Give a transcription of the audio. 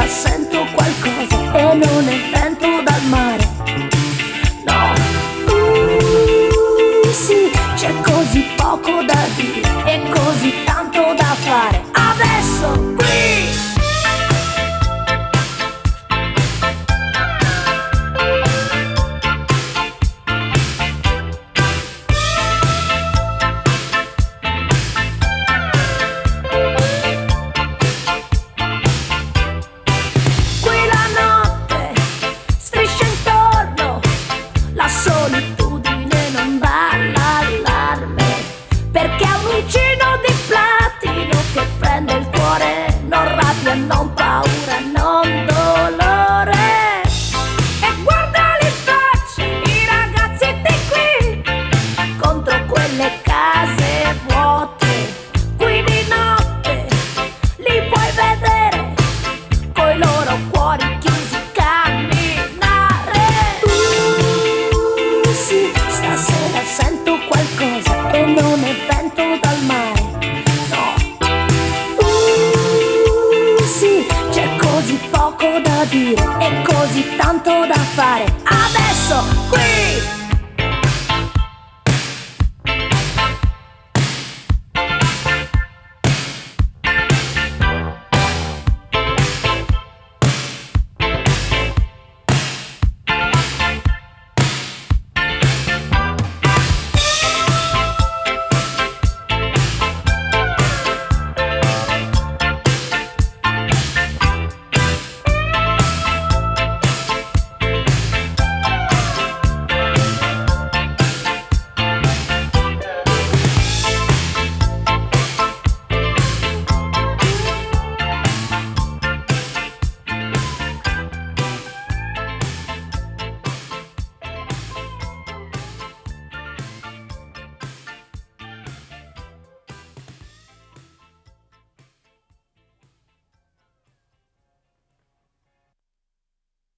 sento qualcosa e non è vento dal mare. No, sì, c'è così poco da dire e così tanto da fare. Adesso qui la solitudine non dà l'allarme, perché è un uncino di platino che prende il cuore, non rabbia, non paura, non dolore. E guardali in faccia i ragazzi di qui, contro quelle case vuote, qui di notte li puoi vedere, coi loro cuori chiusi stasera sento qualcosa e non è vento dal mare. No, sì, c'è così poco da dire